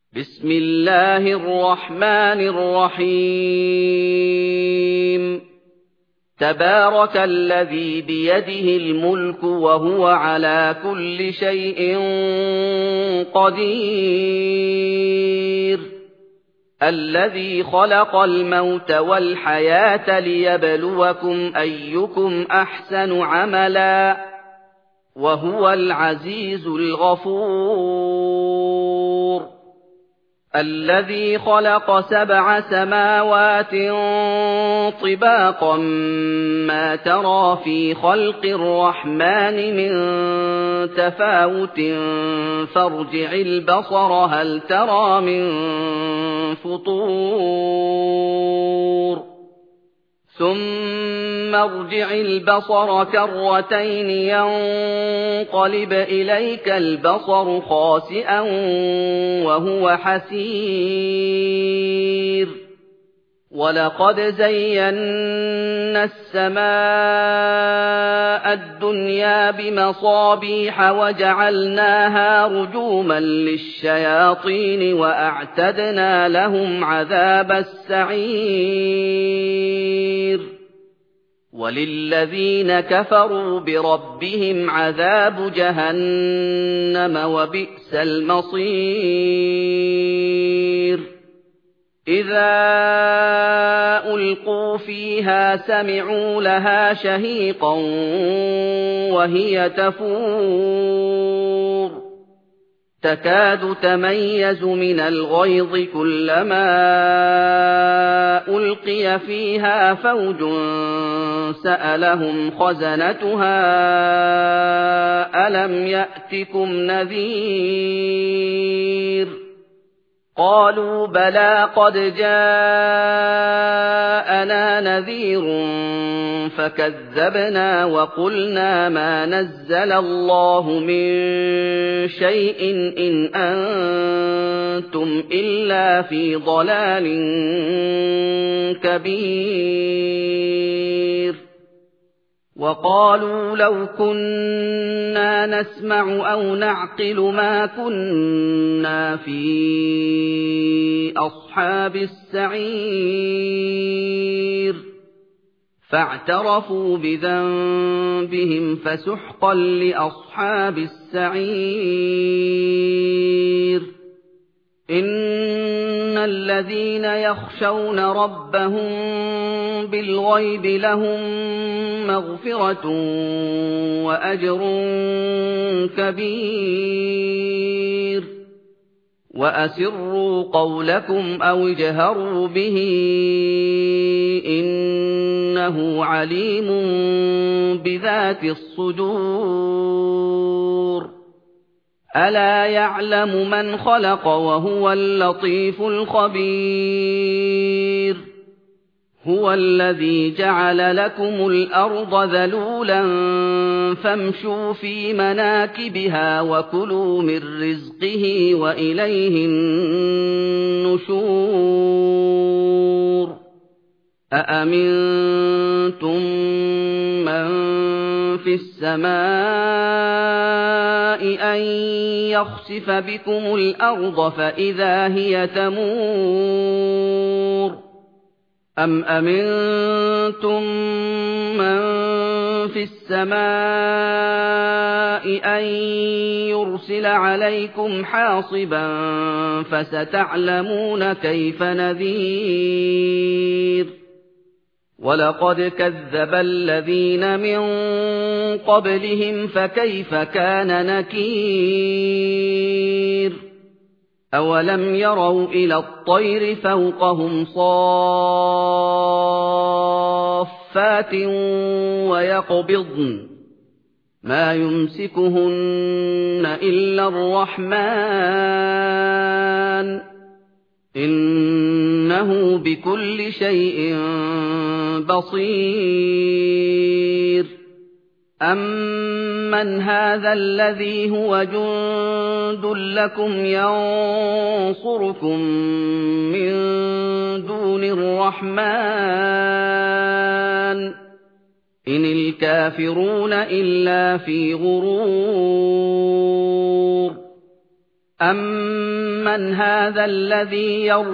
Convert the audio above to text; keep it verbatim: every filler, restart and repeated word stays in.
بسم الله الرحمن الرحيم تبارك الذي بيده الملك وهو على كل شيء قدير الذي خلق الموت والحياة ليبلوكم أيكم أحسن عملا وهو العزيز الغفور الذي خلق سبع سماوات طباقا ما ترى في خلق الرحمن من تفاوت فارجع البصر هل ترى من فطور ثم ارجع البصر كرتين ينقلب إليك البصر خاسئا وهو حسير ولقد زينا السماء الدنيا بمصابيح وجعلناها رجوما للشياطين وأعتدنا لهم عذاب السعير وللذين كفروا بربهم عذاب جهنم وبئس المصير إذا ألقوا فيها سمعوا لها شهيقا وهي تفور تكاد تميز من الغيظ كلما ألقي فيها فوج سألهم خزنتها ألم يأتكم نذير قالوا بلى قد جاءنا نذير فكذبنا وقلنا ما نزل الله من شيء إن أنتم إلا في ضلال كبير وقالوا لو كنا نسمع أو نعقل ما كنا في أصحاب السعير فاعترفوا بذنبهم فسحقا لأصحاب السعير إن الذين يخشون ربهم بالغيب لهم مغفرة وأجر كبير وأسروا قولكم أو اجهروا به إنه عليم بذات الصدور ألا يعلم من خلق وهو اللطيف الخبير هو الذي جعل لكم الأرض ذلولا فامشوا في مناكبها وكلوا من رزقه وإليه النشور أأمنتم من في السماء أن يخسف بكم الأرض فإذا هي تمور أم أمنتم من في السماء أن يرسل عليكم حاصبا فستعلمون كيف نذير ولقد كذب الذين من قبلهم فكيف كان نكير أولم يروا إلى الطير فوقهم صافات ويقبضن ما يمسكهن إلا الرحمن إنه بكل شيء بصير أمن هذا الذي هو جند لكم ينصركم من دون الرحمن إن الكافرون إلا في غرور أَمَّنْ هَٰذَا الَّذِي يَرْزُقُكُمْ